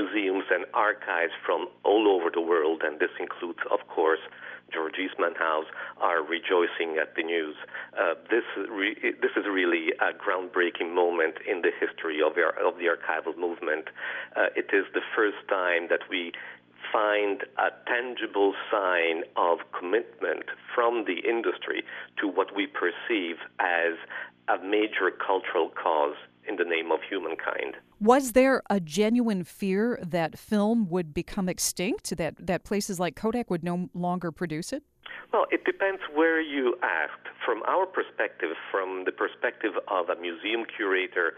museums and archives from all over the world, and this includes, of course, George Eastman House, are rejoicing at the news. This is really a groundbreaking moment in the history of the archival movement. It is the first time that we find a tangible sign of commitment from the industry to what we perceive as a major cultural cause in the name of humankind. Was there a genuine fear that film would become extinct, that places like Kodak would no longer produce it? Well, it depends where you asked. From our perspective, from the perspective of a museum curator,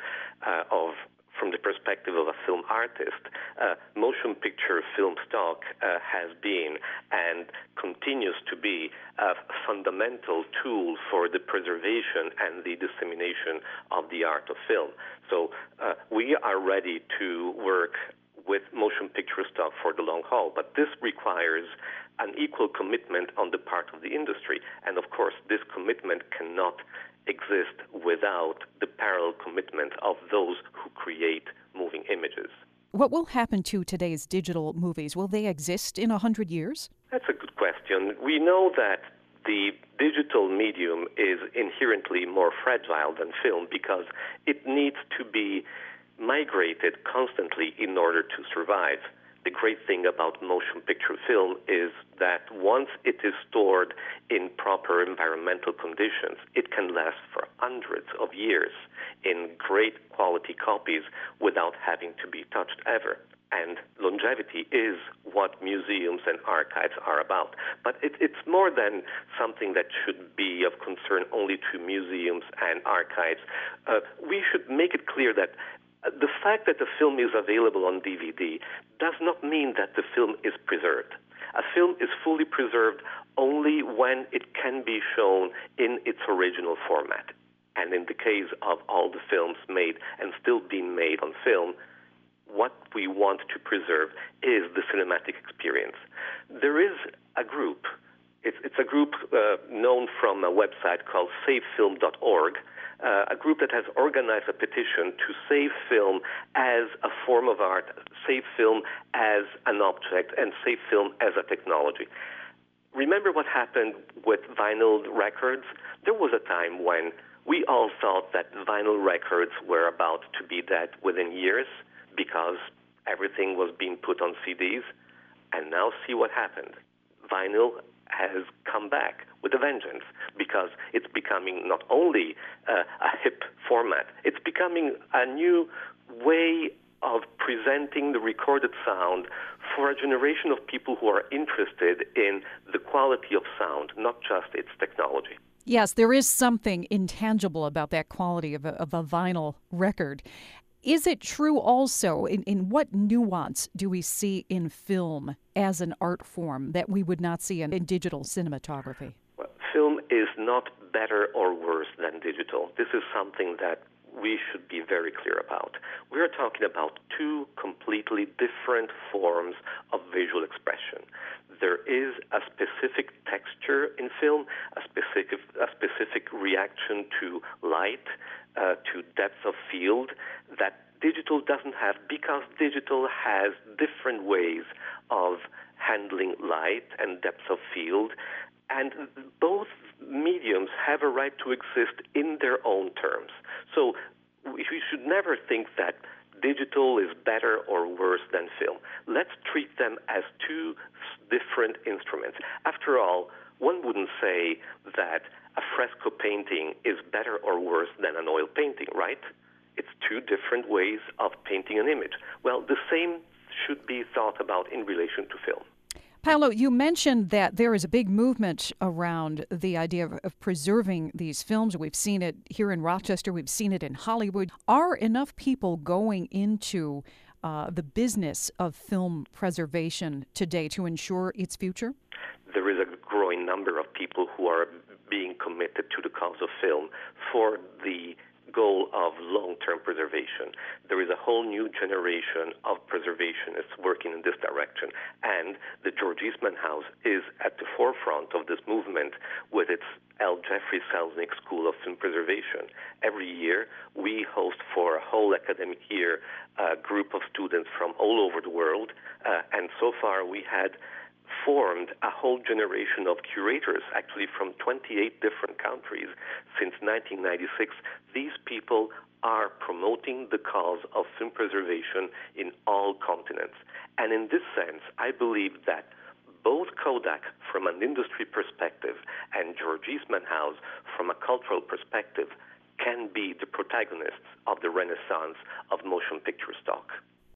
from the perspective of a film artist, motion picture film stock has been and continues to be a fundamental tool for the preservation and the dissemination of the art of film. So we are ready to work with motion picture stock for the long haul, but this requires an equal commitment on the part of the industry. And of course, this commitment cannot exist without the parallel commitment of those who create moving images. What will happen to today's digital movies? Will they exist in 100 years? That's a good question. We know that the digital medium is inherently more fragile than film because it needs to be migrated constantly in order to survive. The great thing about motion picture film is that once it is stored in proper environmental conditions, it can last for hundreds of years in great quality copies without having to be touched ever. And longevity is what museums and archives are about. But it's more than something that should be of concern only to museums and archives. We should make it clear that the fact that the film is available on DVD does not mean that the film is preserved. A film is fully preserved only when it can be shown in its original format. And in the case of all the films made and still being made on film, what we want to preserve is the cinematic experience. There is a group. It's a group known from a website called SaveFilm.org, a group that has organized a petition to save film as a form of art, save film as an object, and save film as a technology. Remember what happened with vinyl records? There was a time when we all thought that vinyl records were about to be dead within years because everything was being put on CDs. And now see what happened. Vinyl has come back with a vengeance because it's becoming not only a hip format, it's becoming a new way of presenting the recorded sound for a generation of people who are interested in the quality of sound, not just its technology. Yes, there is something intangible about that quality of a vinyl record. Is it true also, in what nuance do we see in film as an art form that we would not see in digital cinematography? Well, film is not better or worse than digital. This is something that we should be very clear about. We are talking about two completely different forms of visual expression. There is a specific texture in film, a specific reaction to light, to depth of field that digital doesn't have, because digital has different ways of handling light and depth of field, and both mediums have a right to exist in their own terms. So we should never think that digital is better or worse than film. Let's treat them as two different instruments. After all, one wouldn't say that a fresco painting is better or worse than an oil painting, right? It's two different ways of painting an image. Well, the same should be thought about in relation to film. Paolo, you mentioned that there is a big movement around the idea of preserving these films. We've seen it here in Rochester. We've seen it in Hollywood. Are enough people going into the business of film preservation today to ensure its future? There is a growing number of people who are being committed to the cause of film for the goal of long-term preservation. There is a whole new generation of preservationists working in this direction, and the George Eastman House is at the forefront of this movement with its L. Jeffrey Selznick School of Film Preservation. Every year, we host for a whole academic year a group of students from all over the world, and so far we had formed a whole generation of curators, actually from 28 different countries since 1996. These people are promoting the cause of film preservation in all continents. And in this sense, I believe that both Kodak from an industry perspective and George Eastman House from a cultural perspective can be the protagonists of the renaissance of motion picture stock.